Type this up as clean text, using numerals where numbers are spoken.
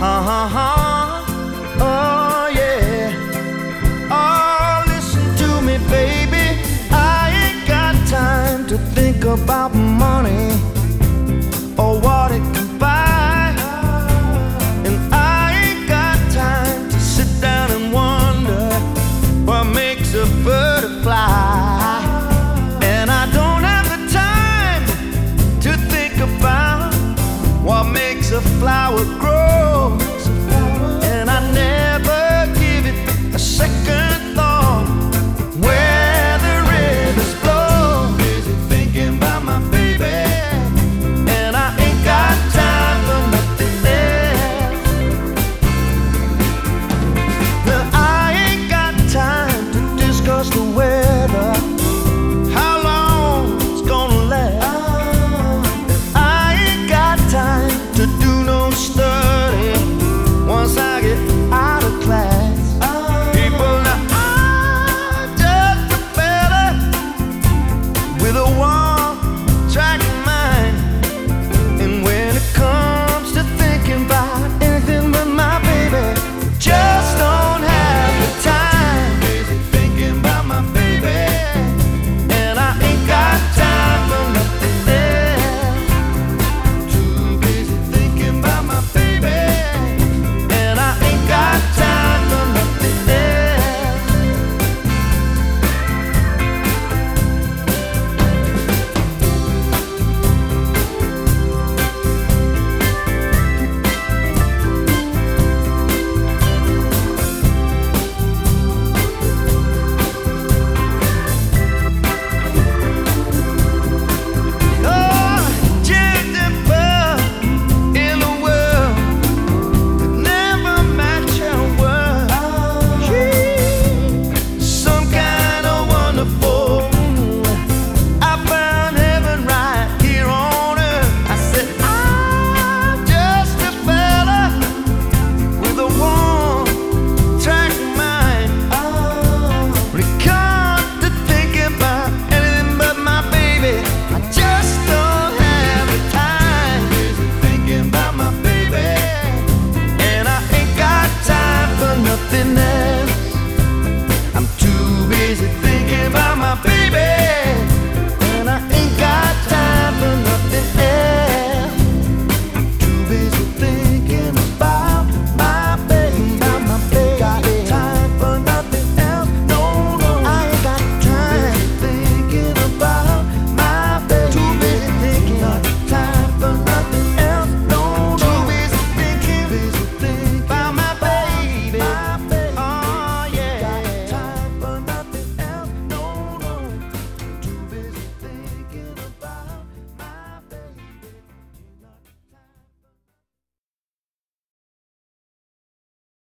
Oh yeah. Oh, listen to me, baby. I ain't got time to think about money or what it can buy. And I ain't got time to sit down and wonder what makes a bird fly. And I don't have the time to think about what makes a flower grow.